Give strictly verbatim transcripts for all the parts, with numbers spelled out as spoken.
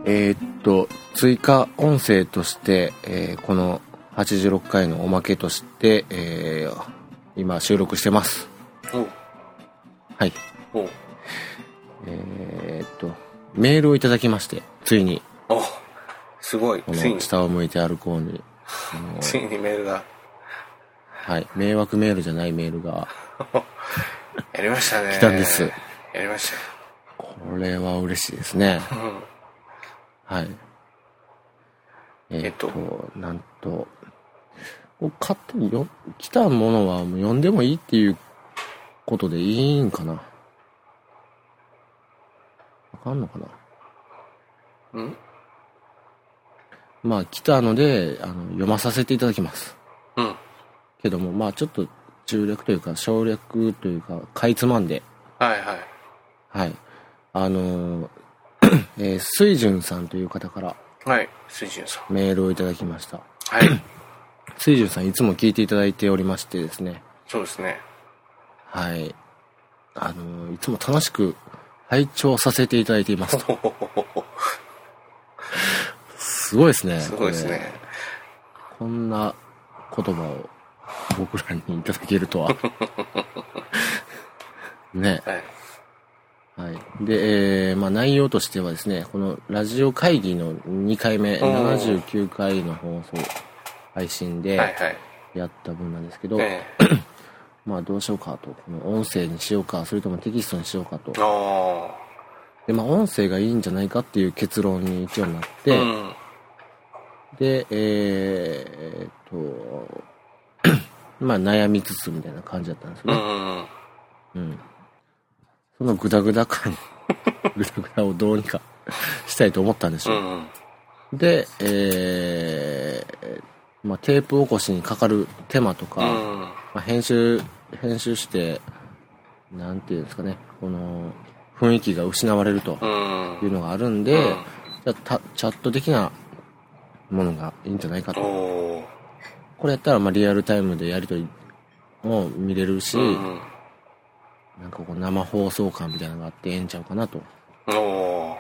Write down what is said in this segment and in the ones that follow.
えー、っと追加音声として、えー、このはちじゅうろっかいのおまけとして、えー、今収録してます。 おはい。 おえー、っとメールをいただきまして、ついにおすごい、 こついにの下を向いて歩こうについにメールがはい、迷惑メールじゃないメールがやりましたね。 来たんです。 やりました。 これは嬉しいですね。 うんはい。えー、っと、えっと、なんと、勝手によ来たものはもう読んでもいいっていうことでいいんかな。わかんのかな。 うんまあ来たのであの読まさせていただきます。 うんけどもまあちょっと中略というか省略というかかいつまんで、 はいはいはいあのえー、水準さんという方からはい水準さんメールをいただきました。 はい水準さんいつも聞いていただいておりましてですね。 そうですね。 はいあのいつも楽しく拝聴させていただいていますと。すごいですね。 すごいですね。 こんな言葉を僕らにいただけるとは。ね。 はい。 はい。で、えー、まあ内容としてはですね、このラジオ会議のにかいめ、ななじゅうきゅうかいの放送、配信でやった分なんですけど、はいはいまあどうしようかと、この音声にしようか、それともテキストにしようかと。で、まあ音声がいいんじゃないかっていう結論に一応なって、うんで、えー、っと、まあ悩みつつみたいな感じだったんですよね。うん、うん。そのグダグダ感、グダグダをどうにかしたいと思ったんでしょう。うんうん、で、えー、まあテープ起こしにかかる手間とか、うんまあ、編集、編集して、なんていうんですかね、この雰囲気が失われるというのがあるんで、うん、じゃあチャット的なものがいいんじゃないかと。これやったらまあリアルタイムでやり取りも見れるし、うんうん、なんかこう生放送感みたいなのがあってええんちゃうかなと。はい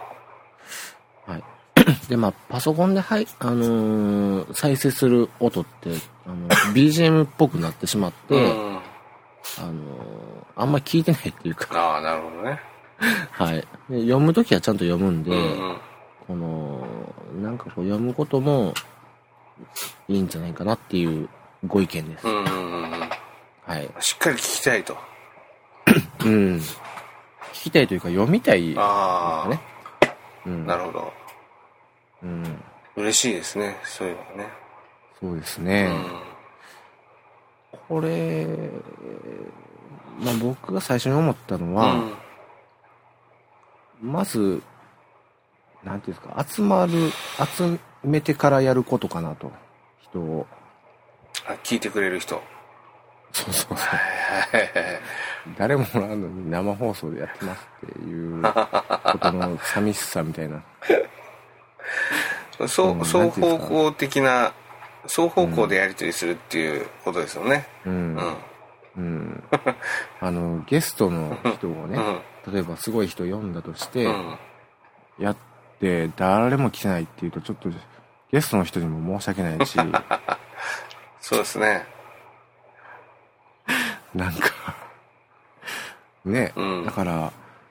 。でまあパソコンではい、あのー、再生する音ってあの ビージーエム っぽくなってしまって、うん、あのー、あんまり聞いてないっていうか。 ああなるほどね。 はい。で読むときはちゃんと読むんで。うんうんこのなんかこう読むこともいいんじゃないかなっていうご意見です。うんうんうんはい。 しっかり聞きたいと。 うん。聞きたいというか読みたいですかね。 うん。なるほど。うん。嬉しいですね。そういうのね。 そうですね。うん、これまあ僕が最初に思ったのは、うん、まず。なんていうんですか、集まる、集めてからやることかなと、人を。 あ、聞いてくれる人。 そうそうそう。誰もおらんのに生放送でやってますっていうことの寂しさみたいな。 そう、双方向的な、双方向でやり取りするっていうことですよね。うん。うん。 うん、あの、ゲストの人をね、うん、例えばすごい人呼んだとして、うん、やって、で誰も来てないっていうとちょっとゲストの人にも申し訳ないしそうですねなんかね、うん、だから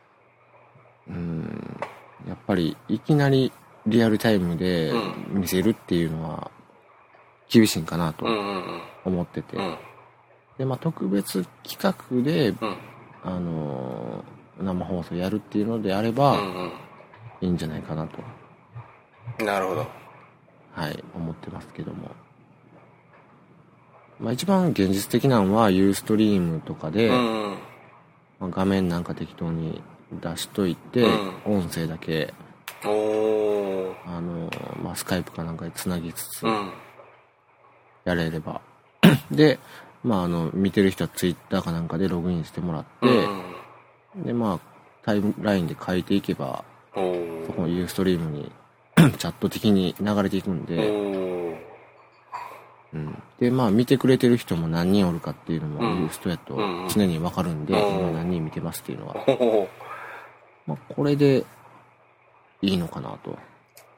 うんやっぱりいきなりリアルタイムで見せるっていうのは厳しいんかなと思ってて、うんうんうん、でまあ特別企画で、うん、あの生放送やるっていうのであれば、うんうんいいんじゃないかなと。 なるほど。 はい、思ってますけども。まあ一番現実的なのはユーストリームとかで、うんまあ、画面なんか適当に出しといて、うん、音声だけ、おあの、まあスカイプかなんかでつなぎつつ、やれれば。うん、で、まああの、見てる人はツイッターかなんかでログインしてもらって、うん、で、まあタイムラインで書いていけば、そこのユーストリームにチャット的に流れていくんで、うん、でまあ見てくれてる人も何人おるかっていうのも、うん、ユーストやと常に分かるんで、うん、今何人見てますっていうのは、まあ、これでいいのかなと。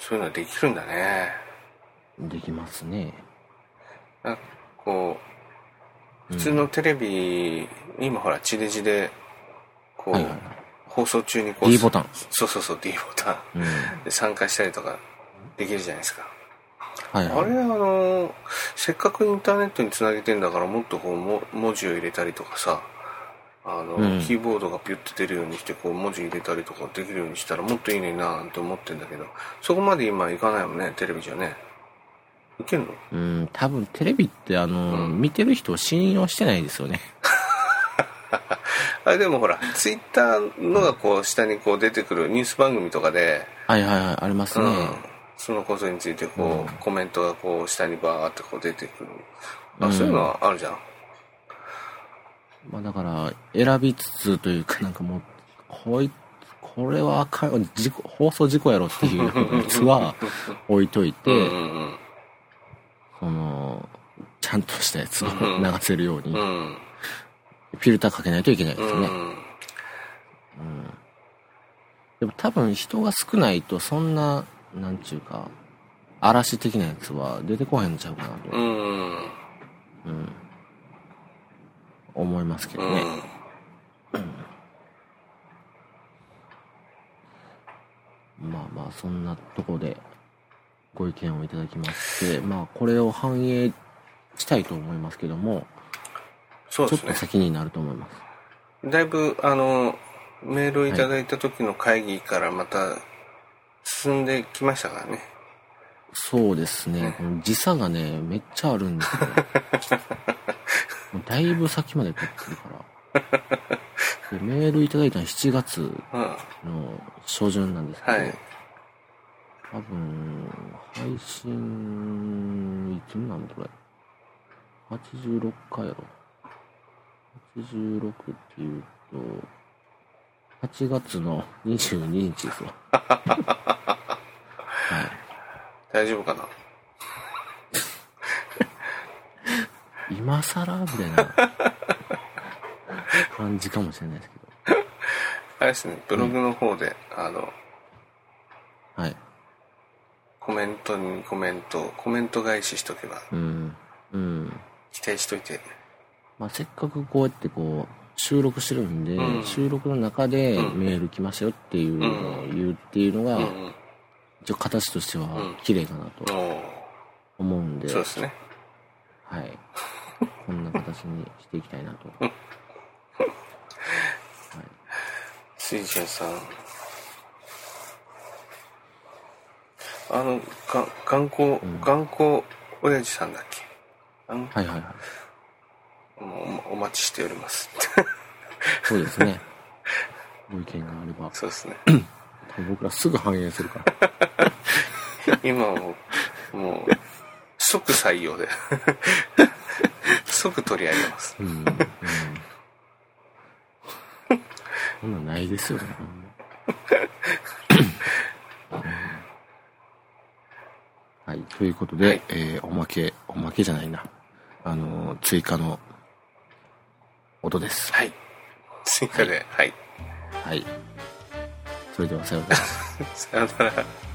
そういうのできるんだね。 できますね。 なんかこう普通のテレビ、うん、今ほら地デジでこう、はいはいはい、放送中にこう D ボタン、 そうそうそう D ボタン、うん、で参加したりとかできるじゃないですか。はいはい、あれあのせっかくインターネットにつなげてんだからもっとこうも文字を入れたりとかさ、あの、うん、キーボードがピュッて出るようにしてこう文字入れたりとかできるようにしたらもっといいねんなって思ってんだけど、そこまで今いかないもんね、テレビじゃね。いけんの？ うん、多分テレビってあの、うん、見てる人を信用してないですよね。 あれでもほらツイッターのがこう下にこう出てくるニュース番組とかで、 はいはいはい、ありますね、うん、 そのことについてこう、うん、コメントがこう下にバーってこう出てくる、あ、うん、そういうのはあるじゃん。 まあだから選びつつというか、なんかもうこいこれはあかん、事故放送事故やろっていうやつは置いといてうんうん、うん、そのちゃんとしたやつを流せるように、うん、フィルターかけないといけないですね、うんうん、でも多分人が少ないとそんななんちゅうか嵐的なやつは出てこへんのちゃうかなと、うんうん、思いますけどね、うんうん、まあまあそんなとこでご意見をいただきまして、まあこれを反映したいと思いますけども、そうですね、ちょっと先になると思います。 だいぶあのメールをいただいた時の会議からまた進んできましたからね。 そうですね、ね、この時差がねめっちゃあるんですよ。もうだいぶ先まで取ってるからでメールいただいたのはしちがつの初旬なんですけど、はい、多分配信いつなのこれはちじゅうろっかいやろ。はちじゅうろくっていうとはちがつのにじゅうににちですわ。はい、 大丈夫かな。 今更みたいな感じかもしれないですけど、 あれですね、ブログの方で、うん、あのはいコメントにコメントコメント返ししとけば、 うんうん、 期待しといて、 まあ、せっかくこうやってこう収録してるんで、うん、収録の中でメール来ましたよっていうのを言うっていうのが、うん、一応形としては綺麗かなと思うんで、うん、 そうですね、 はいこんな形にしていきたいなと、はい、 水準さん、あのが頑固、うん、頑固親父さんだっけ、あのはいはいはい、 もう お, お待ちしております。 そうですね、ご意見があれば、 そうですね僕らすぐ反映するから今はもうもう即採用で即取り上げます。うん、うん、 そんなんないですよね。はい、ということで、はい、えー、おまけおまけじゃないな、あの追加の音です。 はい、追加で、はい、 はい、はい、それではさようなら。 さようなら。